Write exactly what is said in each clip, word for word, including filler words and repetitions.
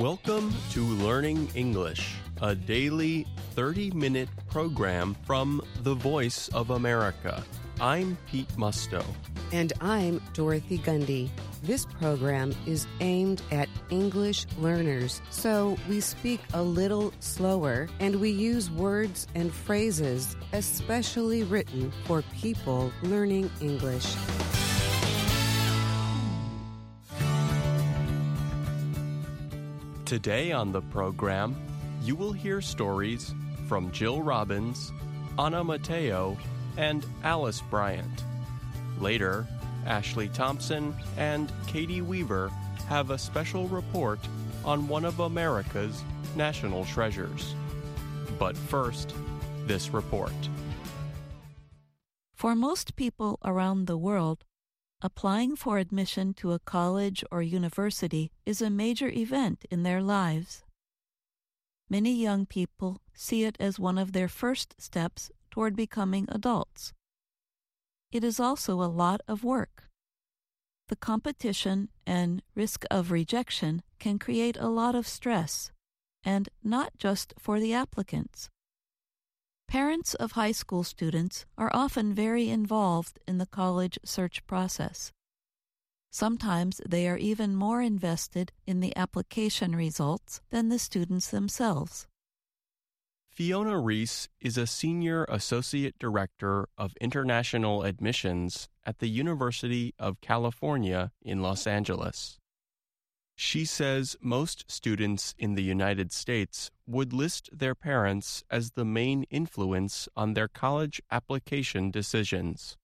Welcome to Learning English, a daily thirty-minute program from the Voice of America. I'm Pete Musto. And I'm Dorothy Gundy. This program is aimed at English learners, so we speak a little slower and we use words and phrases especially written for people learning English. Today on the program, you will hear stories from Jill Robbins, Anna Mateo, and Alice Bryant. Later, Ashley Thompson and Katie Weaver have a special report on one of America's national treasures. But first, this report. For most people around the world, applying for admission to a college or university is a major event in their lives. Many young people see it as one of their first steps toward becoming adults. It is also a lot of work. The competition and risk of rejection can create a lot of stress, and not just for the applicants. Parents of high school students are often very involved in the college search process. Sometimes they are even more invested in the application results than the students themselves. Fiona Reese is a Senior Associate Director of International Admissions at the University of California in Los Angeles. She says most students in the United States would list their parents as the main influence on their college application decisions.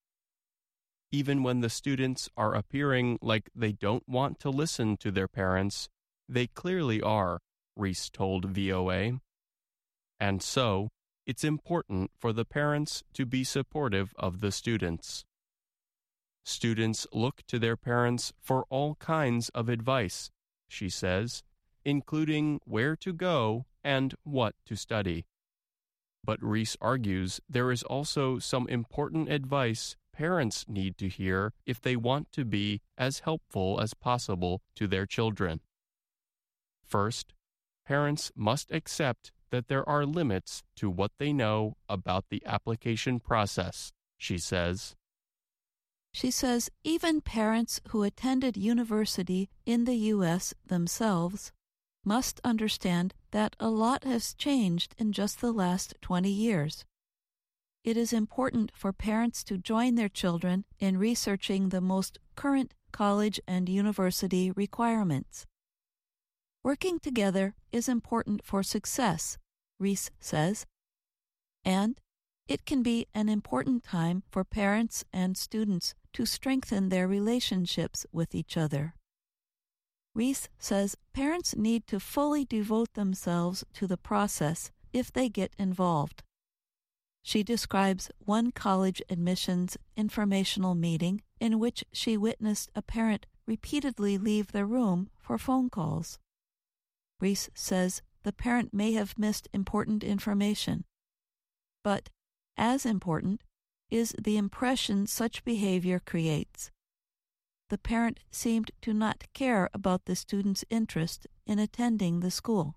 Even when the students are appearing like they don't want to listen to their parents, they clearly are, Reese told V O A. And so, it's important for the parents to be supportive of the students. Students look to their parents for all kinds of advice, she says, including where to go and what to study. But Reese argues there is also some important advice parents need to hear if they want to be as helpful as possible to their children. First, parents must accept that there are limits to what they know about the application process, she says. She says even parents who attended university in the U S themselves must understand that a lot has changed in just the last twenty years. It is important for parents to join their children in researching the most current college and university requirements. Working together is important for success, Reese says, and it can be an important time for parents and students to strengthen their relationships with each other. Reese says parents need to fully devote themselves to the process if they get involved. She describes one college admissions informational meeting in which she witnessed a parent repeatedly leave the room for phone calls. Reese says the parent may have missed important information, but as important is the impression such behavior creates. The parent seemed to not care about the student's interest in attending the school.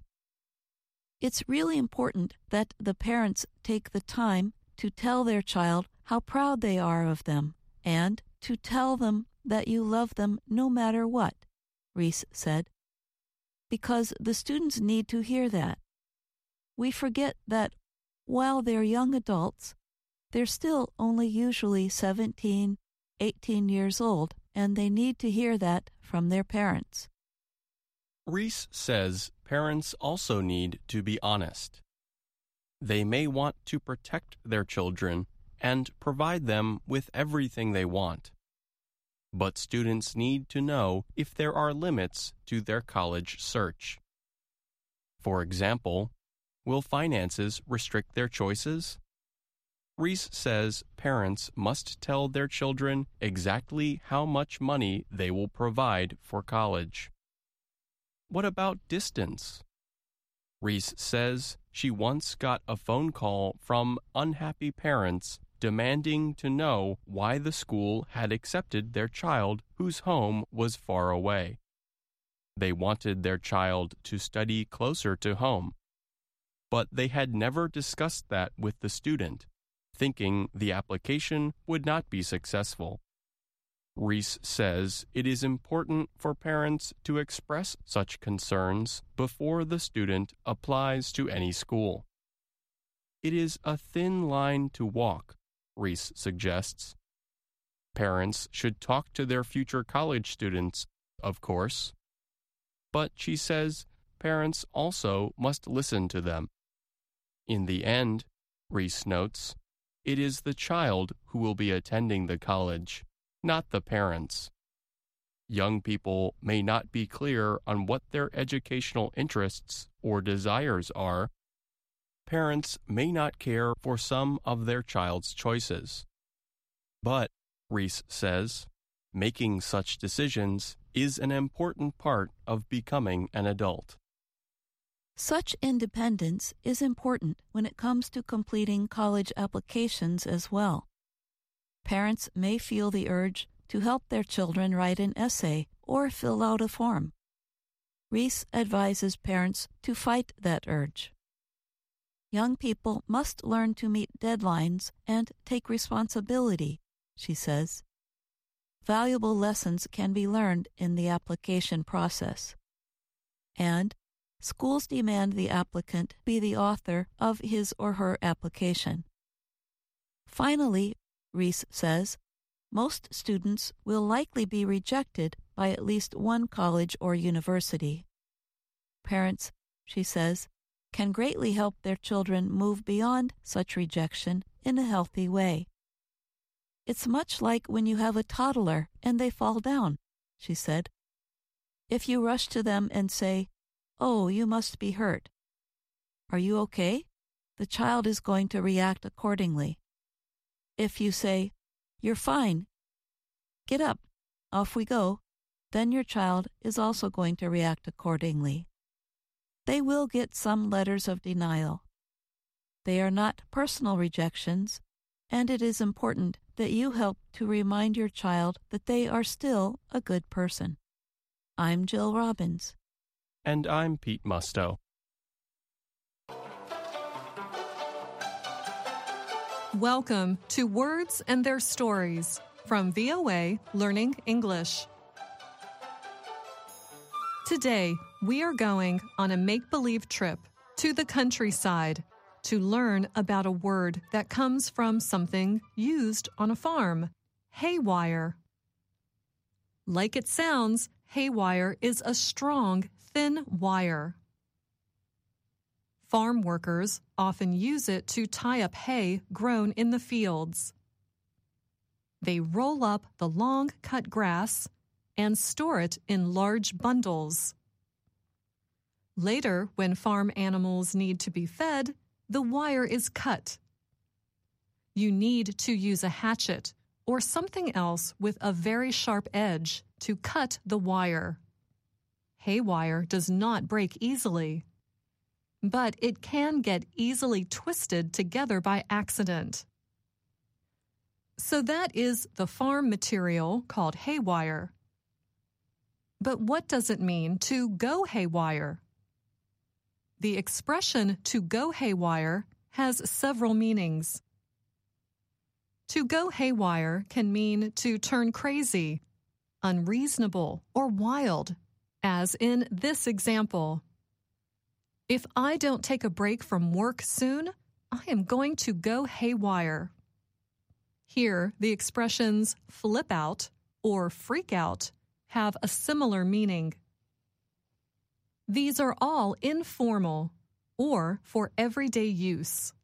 It's really important that the parents take the time to tell their child how proud they are of them and to tell them that you love them no matter what, Reese said, because the students need to hear that. We forget that while they're young adults, they're still only usually seventeen, eighteen years old, and they need to hear that from their parents. Reese says parents also need to be honest. They may want to protect their children and provide them with everything they want. But students need to know if there are limits to their college search. For example, will finances restrict their choices? Reese says parents must tell their children exactly how much money they will provide for college. What about distance? Reese says she once got a phone call from unhappy parents demanding to know why the school had accepted their child whose home was far away. They wanted their child to study closer to home, but they had never discussed that with the student, thinking the application would not be successful. Rees says it is important for parents to express such concerns before the student applies to any school. It is a thin line to walk, Rees suggests. Parents should talk to their future college students, of course. But she says parents also must listen to them. In the end, Rees notes, it is the child who will be attending the college, not the parents. Young people may not be clear on what their educational interests or desires are. Parents may not care for some of their child's choices. But, Rees says, making such decisions is an important part of becoming an adult. Such independence is important when it comes to completing college applications as well. Parents may feel the urge to help their children write an essay or fill out a form. Rees advises parents to fight that urge. Young people must learn to meet deadlines and take responsibility, she says. Valuable lessons can be learned in the application process. And schools demand the applicant be the author of his or her application. Finally, Rees says, most students will likely be rejected by at least one college or university. Parents, she says, can greatly help their children move beyond such rejection in a healthy way. It's much like when you have a toddler and they fall down, she said. If you rush to them and say, "Oh, you must be hurt. Are you okay?" the child is going to react accordingly. If you say, "You're fine. Get up. Off we go," then your child is also going to react accordingly. They will get some letters of denial. They are not personal rejections, and it is important that you help to remind your child that they are still a good person. I'm Jill Robbins. And I'm Pete Musto. Welcome to Words and Their Stories from V O A Learning English. Today, we are going on a make-believe trip to the countryside to learn about a word that comes from something used on a farm, haywire. Like it sounds, haywire is a strong, thin wire. Farm workers often use it to tie up hay grown in the fields. They roll up the long cut grass and store it in large bundles. Later, when farm animals need to be fed, the wire is cut. You need to use a hatchet or something else with a very sharp edge to cut the wire. Hay wire does not break easily, but it can get easily twisted together by accident. So that is the farm material called haywire. But what does it mean to go haywire? The expression to go haywire has several meanings. To go haywire can mean to turn crazy, unreasonable, or wild, as in this example. If I don't take a break from work soon, I am going to go haywire. Here, the expressions flip out or freak out have a similar meaning. These are all informal or for everyday use.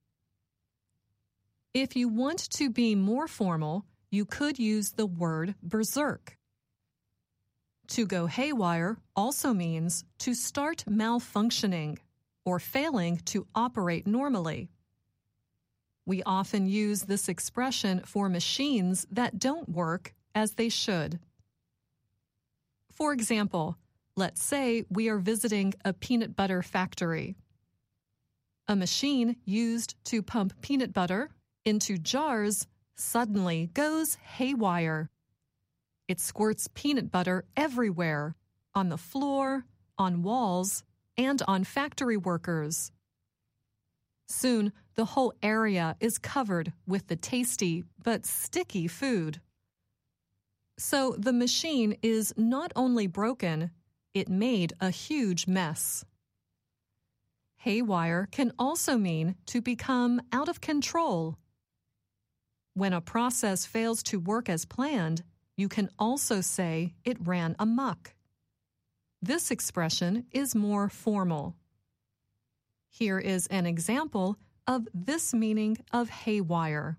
If you want to be more formal, you could use the word berserk. To go haywire also means to start malfunctioning or failing to operate normally. We often use this expression for machines that don't work as they should. For example, let's say we are visiting a peanut butter factory. A machine used to pump peanut butter into jars suddenly goes haywire. It squirts peanut butter everywhere, on the floor, on walls, and on factory workers. Soon, the whole area is covered with the tasty but sticky food. So the machine is not only broken, it made a huge mess. Haywire can also mean to become out of control. When a process fails to work as planned, you can also say it ran amok. This expression is more formal. Here is an example of this meaning of haywire.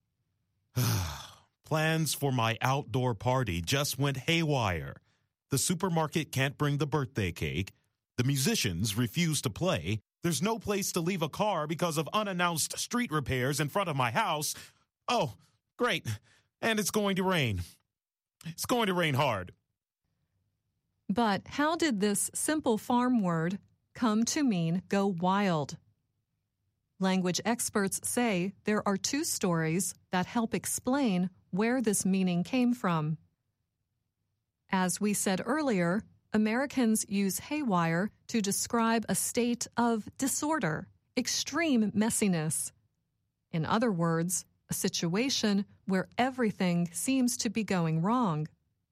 Plans for my outdoor party just went haywire. The supermarket can't bring the birthday cake. The musicians refuse to play. There's no place to leave a car because of unannounced street repairs in front of my house. Oh, great. And it's going to rain. It's going to rain hard. But how did this simple farm word come to mean go wild? Language experts say there are two stories that help explain where this meaning came from. As we said earlier, Americans use haywire to describe a state of disorder, extreme messiness. In other words, a situation where everything seems to be going wrong.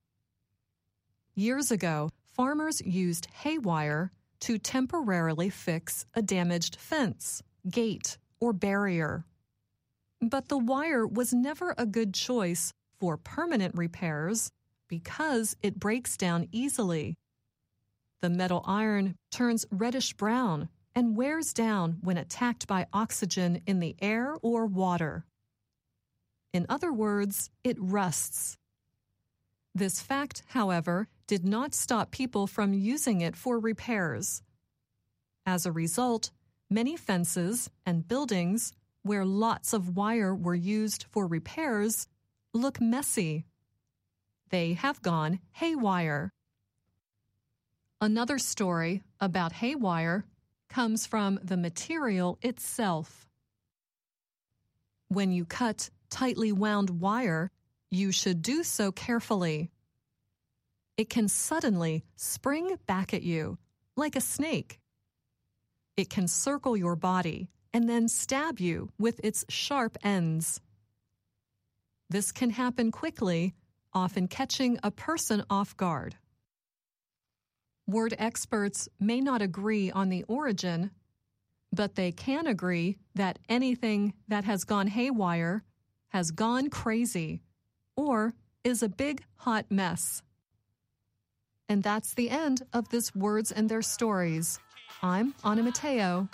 Years ago, farmers used haywire to temporarily fix a damaged fence, gate, or barrier. But the wire was never a good choice for permanent repairs because it breaks down easily. The metal iron turns reddish-brown and wears down when attacked by oxygen in the air or water. In other words, it rusts. This fact, however, did not stop people from using it for repairs. As a result, many fences and buildings where lots of wire were used for repairs look messy. They have gone haywire. Another story about haywire comes from the material itself. When you cut tightly wound wire, you should do so carefully. It can suddenly spring back at you, like a snake. It can circle your body and then stab you with its sharp ends. This can happen quickly, often catching a person off guard. Word experts may not agree on the origin, but they can agree that anything that has gone haywire has gone crazy or is a big hot mess. And that's the end of this Words and Their Stories. I'm Anna Mateo.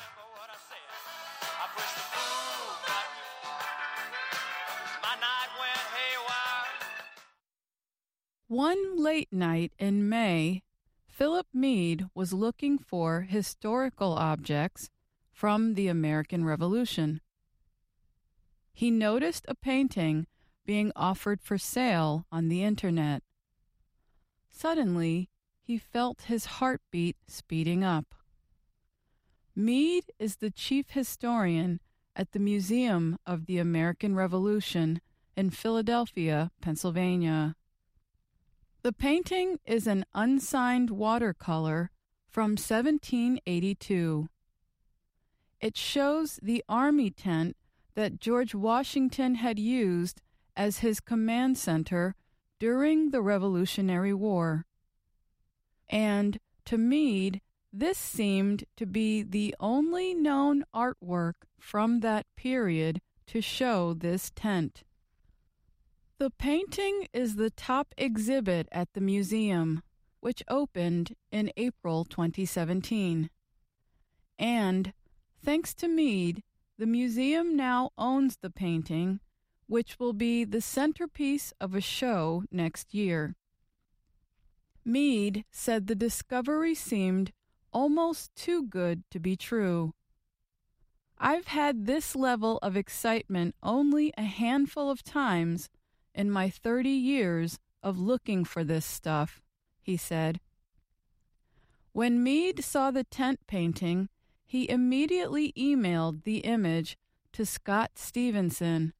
One late night in May, Philip Meade was looking for historical objects from the American Revolution. He noticed a painting being offered for sale on the internet. Suddenly, he felt his heartbeat speeding up. Meade is the chief historian at the Museum of the American Revolution in Philadelphia, Pennsylvania. The painting is an unsigned watercolor from seventeen eighty-two. It shows the army tent that George Washington had used as his command center during the Revolutionary War. And to Meade, this seemed to be the only known artwork from that period to show this tent. The painting is the top exhibit at the museum, which opened in April twenty seventeen. And, thanks to Meade, the museum now owns the painting, which will be the centerpiece of a show next year. Meade said the discovery seemed almost too good to be true. I've had this level of excitement only a handful of times in my thirty years of looking for this stuff, he said. When Meade saw the tent painting, he immediately emailed the image to Scott Stevenson.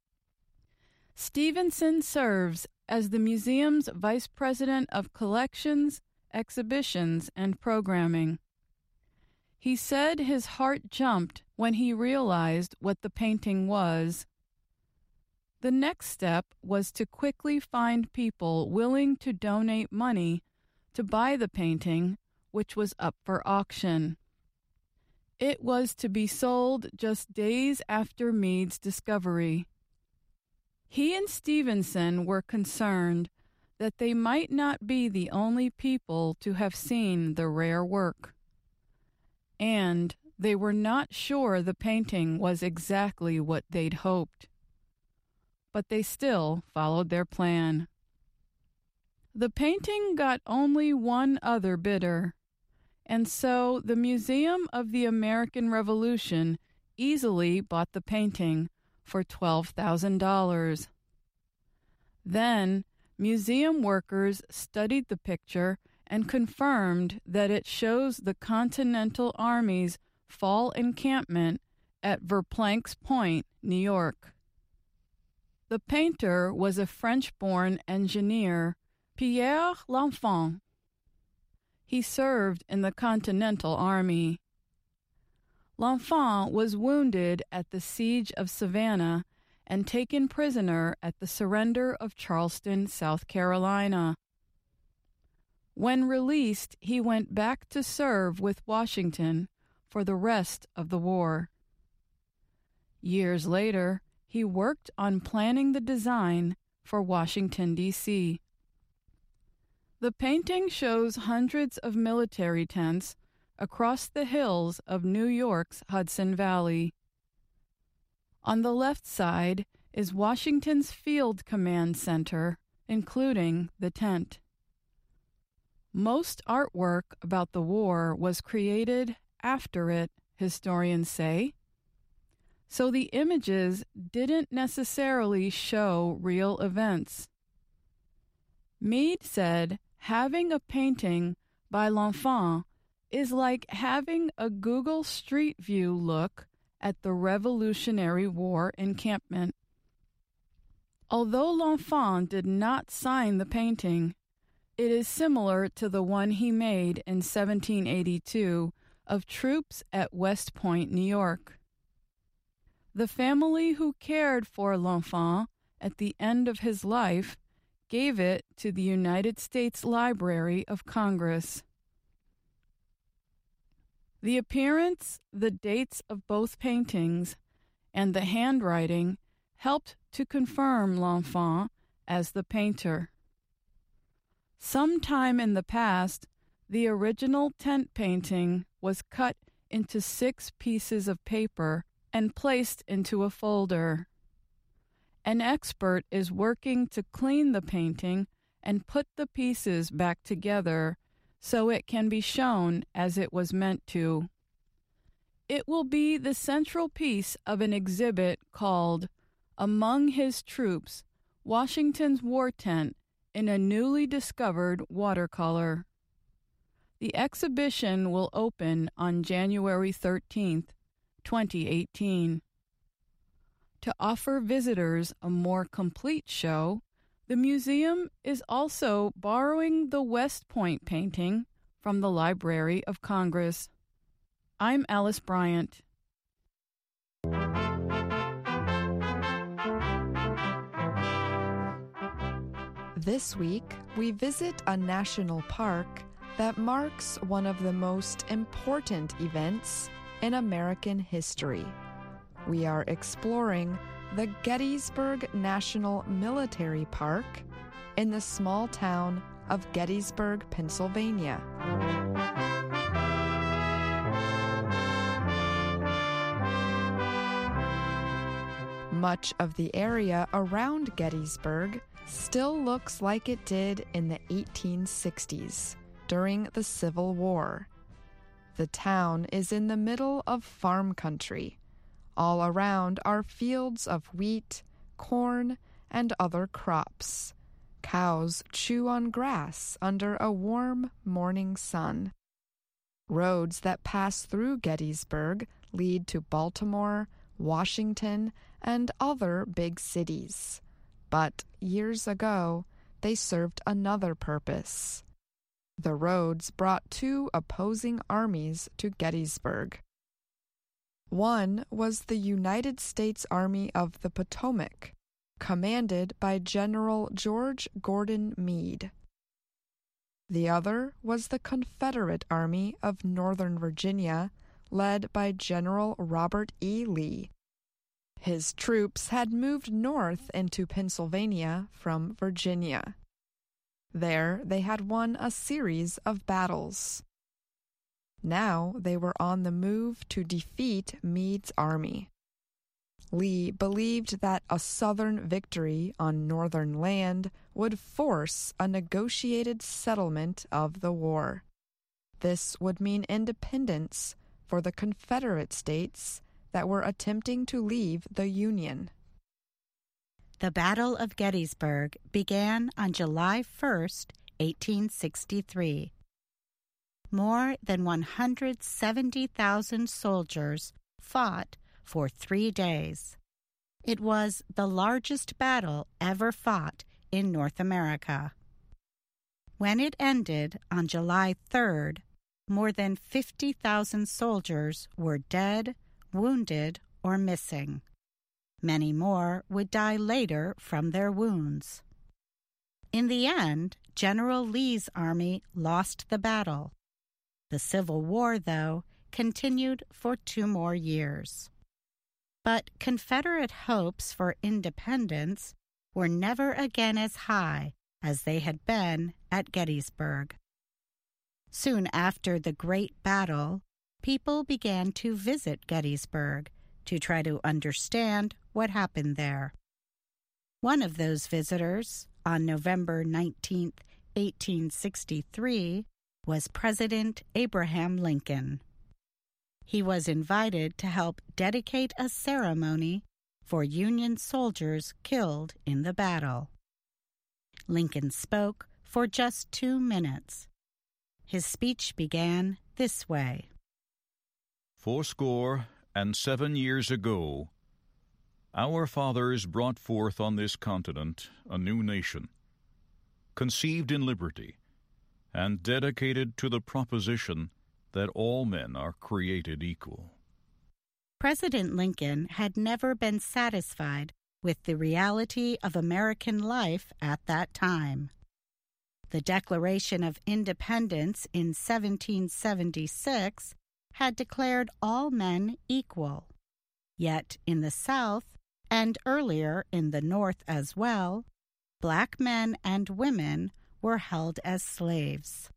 Stevenson serves as the museum's vice president of collections exhibitions, and programming. He said his heart jumped when he realized what the painting was. The next step was to quickly find people willing to donate money to buy the painting, which was up for auction. It was to be sold just days after Mead's discovery. He and Stevenson were concerned that they might not be the only people to have seen the rare work, and they were not sure the painting was exactly what they'd hoped. But they still followed their plan. The painting got only one other bidder, and so the Museum of the American Revolution easily bought the painting for twelve thousand dollars. Then, museum workers studied the picture and confirmed that it shows the Continental Army's fall encampment at Verplancks Point, New York. The painter was a French-born engineer, Pierre L'Enfant. He served in the Continental Army. L'Enfant was wounded at the Siege of Savannah and taken prisoner at the surrender of Charleston, South Carolina. When released, he went back to serve with Washington for the rest of the war. Years later, he worked on planning the design for Washington, D C The painting shows hundreds of military tents across the hills of New York's Hudson Valley. On the left side is Washington's Field Command Center, including the tent. Most artwork about the war was created after it, historians say, so the images didn't necessarily show real events. Mead said having a painting by L'Enfant is like having a Google Street View look at the Revolutionary War encampment. Although L'Enfant did not sign the painting, it is similar to the one he made in seventeen eighty-two of troops at West Point, New York. The family who cared for L'Enfant at the end of his life gave it to the United States Library of Congress. The appearance, the dates of both paintings, and the handwriting helped to confirm L'Enfant as the painter. Sometime in the past, the original tent painting was cut into six pieces of paper and placed into a folder. An expert is working to clean the painting and put the pieces back together so it can be shown as it was meant to. It will be the central piece of an exhibit called Among His Troops, Washington's War Tent in a Newly Discovered Watercolor. The exhibition will open on January thirteenth, twenty eighteen. To offer visitors a more complete show, the museum is also borrowing the West Point painting from the Library of Congress. I'm Alice Bryant. This week, we visit a national park that marks one of the most important events in American history. We are exploring the Gettysburg National Military Park in the small town of Gettysburg, Pennsylvania. Much of the area around Gettysburg still looks like it did in the eighteen sixties during the Civil War. The town is in the middle of farm country. All around are fields of wheat, corn, and other crops. Cows chew on grass under a warm morning sun. Roads that pass through Gettysburg lead to Baltimore, Washington, and other big cities. But years ago, they served another purpose. The roads brought two opposing armies to Gettysburg. One was the United States Army of the Potomac, commanded by General George Gordon Meade. The other was the Confederate Army of Northern Virginia, led by General Robert E. Lee. His troops had moved north into Pennsylvania from Virginia. There they had won a series of battles. Now they were on the move to defeat Meade's army. Lee believed that a Southern victory on Northern land would force a negotiated settlement of the war. This would mean independence for the Confederate states that were attempting to leave the Union. The Battle of Gettysburg began on July first, eighteen sixty-three. More than one hundred seventy thousand soldiers fought for three days. It was the largest battle ever fought in North America. When it ended on July third, more than fifty thousand soldiers were dead, wounded, or missing. Many more would die later from their wounds. In the end, General Lee's army lost the battle. The Civil War, though, continued for two more years. But Confederate hopes for independence were never again as high as they had been at Gettysburg. Soon after the Great Battle, people began to visit Gettysburg to try to understand what happened there. One of those visitors, on November nineteenth, eighteen sixty-three, was President Abraham Lincoln. He was invited to help dedicate a ceremony for Union soldiers killed in the battle. Lincoln spoke for just two minutes. His speech began this way. Fourscore and seven years ago, our fathers brought forth on this continent a new nation, conceived in liberty, and dedicated to the proposition that all men are created equal. President Lincoln had never been satisfied with the reality of American life at that time. The Declaration of Independence in seventeen seventy-six had declared all men equal. Yet in the South, and earlier in the North as well, black men and women were held as slaves.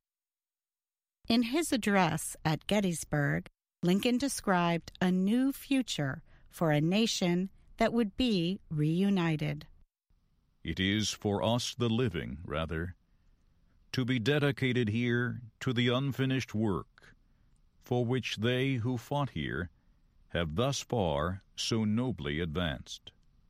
In his address at Gettysburg, Lincoln described a new future for a nation that would be reunited. It is for us the living, rather, to be dedicated here to the unfinished work for which they who fought here have thus far so nobly advanced.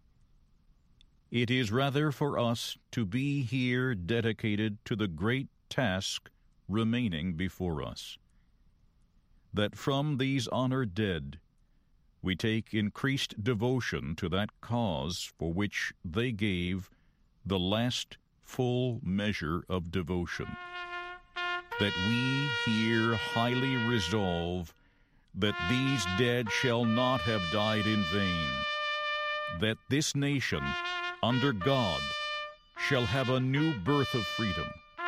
It is rather for us to be here dedicated to the great task remaining before us, that from these honored dead we take increased devotion to that cause for which they gave the last full measure of devotion, that we here highly resolve that these dead shall not have died in vain, that this nation, under God, shall have a new birth of freedom.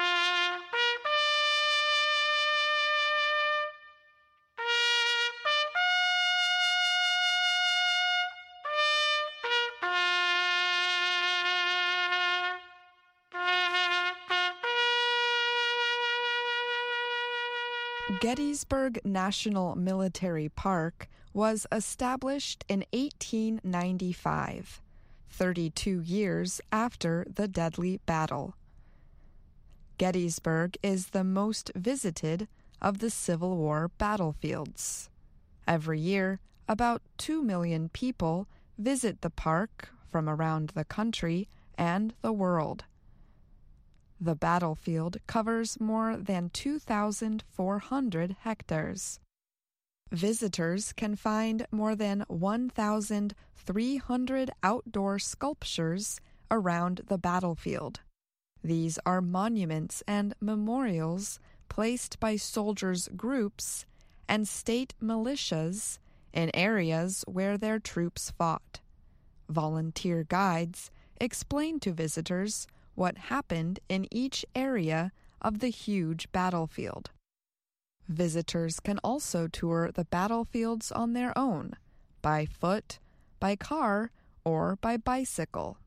Gettysburg National Military Park was established in eighteen ninety-five, thirty-two years after the deadly battle. Gettysburg is the most visited of the Civil War battlefields. Every year, about two million people visit the park from around the country and the world. The battlefield covers more than two thousand four hundred hectares. Visitors can find more than one thousand three hundred outdoor sculptures around the battlefield. These are monuments and memorials placed by soldiers' groups and state militias in areas where their troops fought. Volunteer guides explain to visitors what happened in each area of the huge battlefield. Visitors can also tour the battlefields on their own, by foot, by car, or by bicycle.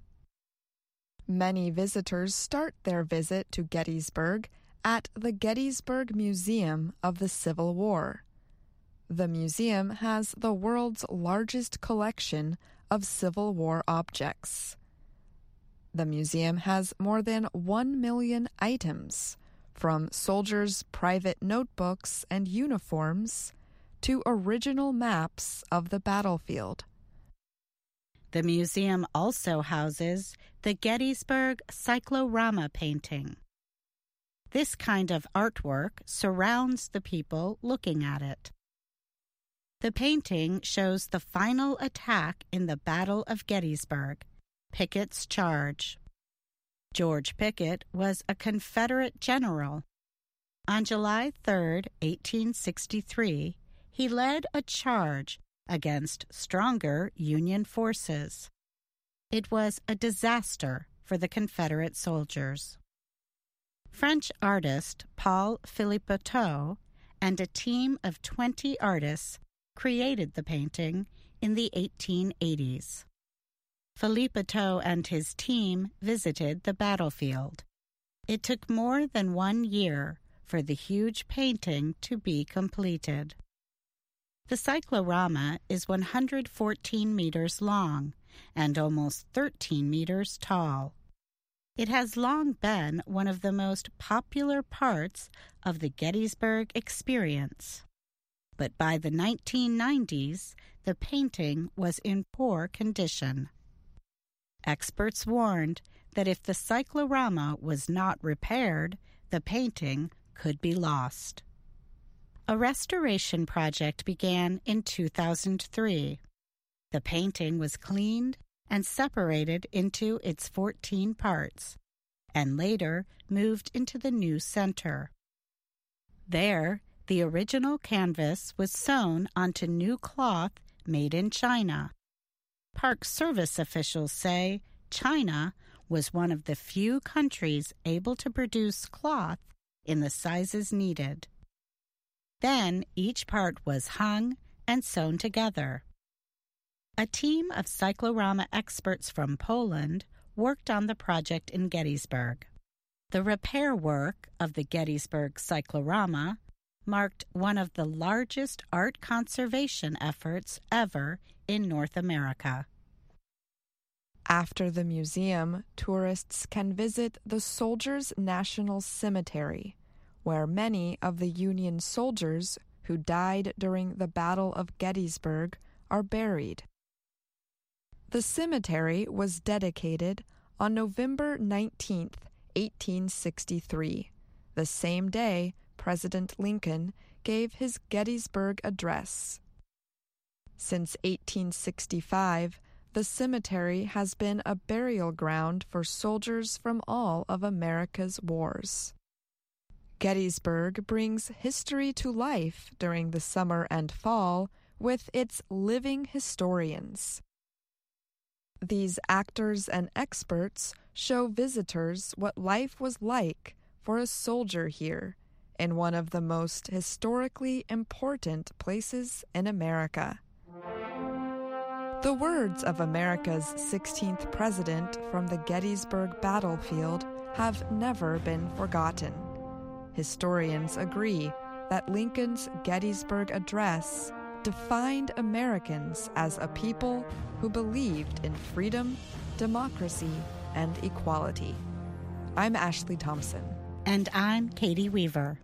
Many visitors start their visit to Gettysburg at the Gettysburg Museum of the Civil War. The museum has the world's largest collection of Civil War objects. The museum has more than one million items, from soldiers' private notebooks and uniforms to original maps of the battlefield. The museum also houses the Gettysburg Cyclorama painting. This kind of artwork surrounds the people looking at it. The painting shows the final attack in the Battle of Gettysburg, Pickett's charge. George Pickett was a Confederate general. On July third, eighteen sixty-three, he led a charge against stronger Union forces. It was a disaster for the Confederate soldiers. French artist Paul Philippeteau and a team of twenty artists created the painting in the eighteen eighties. Philippeteau and his team visited the battlefield. It took more than one year for the huge painting to be completed. The cyclorama is one hundred fourteen meters long and almost thirteen meters tall. It has long been one of the most popular parts of the Gettysburg experience. But by the nineteen nineties, the painting was in poor condition. Experts warned that if the cyclorama was not repaired, the painting could be lost. A restoration project began in two thousand three. The painting was cleaned and separated into its fourteen parts, and later moved into the new center. There, the original canvas was sewn onto new cloth made in China. Park Service officials say China was one of the few countries able to produce cloth in the sizes needed. Then each part was hung and sewn together. A team of cyclorama experts from Poland worked on the project in Gettysburg. The repair work of the Gettysburg cyclorama marked one of the largest art conservation efforts ever in North America. After the museum, tourists can visit the Soldiers' National Cemetery, where many of the Union soldiers who died during the Battle of Gettysburg are buried. The cemetery was dedicated on November nineteenth, eighteen sixty-three, the same day President Lincoln gave his Gettysburg Address. Since eighteen sixty-five, the cemetery has been a burial ground for soldiers from all of America's wars. Gettysburg brings history to life during the summer and fall with its living historians. These actors and experts show visitors what life was like for a soldier here in one of the most historically important places in America. The words of America's sixteenth president from the Gettysburg battlefield have never been forgotten. Historians agree that Lincoln's Gettysburg Address defined Americans as a people who believed in freedom, democracy, and equality. I'm Ashley Thompson. And I'm Katie Weaver.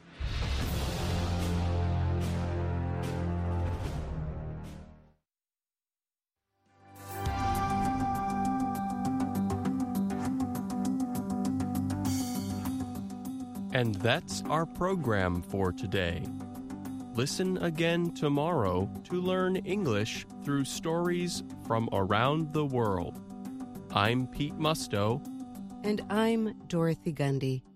And that's our program for today. Listen again tomorrow to learn English through stories from around the world. I'm Pete Musto. And I'm Dorothy Gundy.